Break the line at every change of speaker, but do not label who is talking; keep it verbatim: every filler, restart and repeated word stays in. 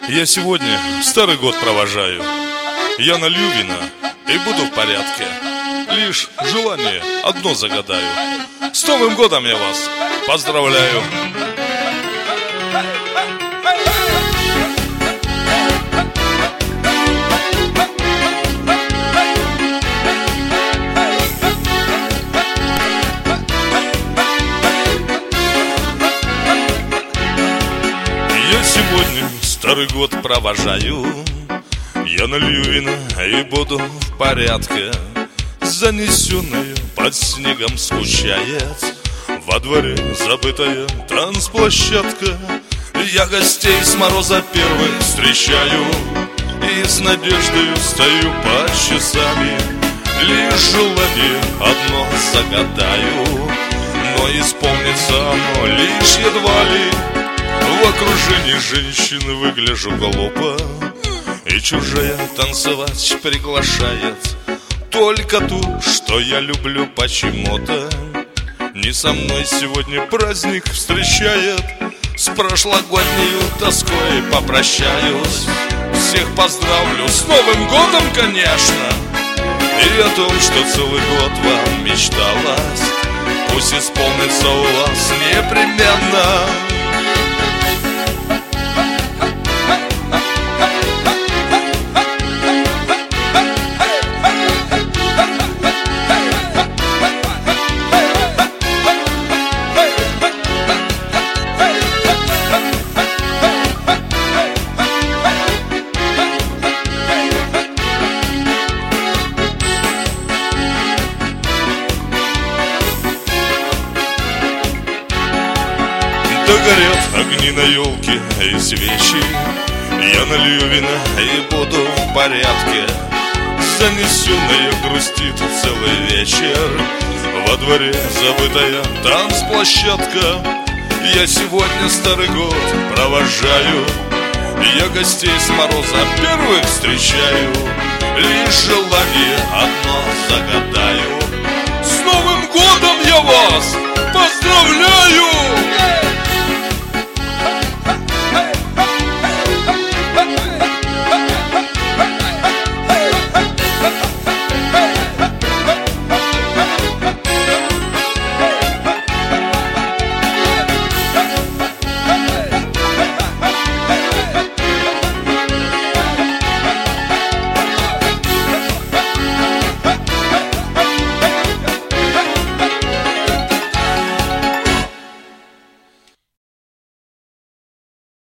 Я сегодня старый год провожаю. Я налью вина и буду в порядке. Лишь желание одно загадаю. С Новым годом я вас поздравляю. Я сегодня старый год провожаю. Я налью вина и буду в порядке. Занесенная под снегом скучает, во дворе забытая танцплощадка. Я гостей с мороза первых встречаю и с надеждой стою по часами. Лишь желание одно загадаю, но исполнится оно лишь едва ли. В окружении женщин выгляжу глупо, и чужая танцевать приглашает. Только ту, что я люблю почему-то, не со мной сегодня праздник встречает. С прошлогодней тоской попрощаюсь, всех поздравлю с Новым годом, конечно. И о том, что целый год вам мечталось, пусть исполнится у вас непременно. Догорят огни на елке и свечи. Я налью вина и буду в порядке. Занесенная грустит целый вечер, во дворе забытая танцплощадка. Я сегодня старый год провожаю, я гостей с мороза первых встречаю. Лишь желание одно загадаю: с Новым годом я вас поздравляю!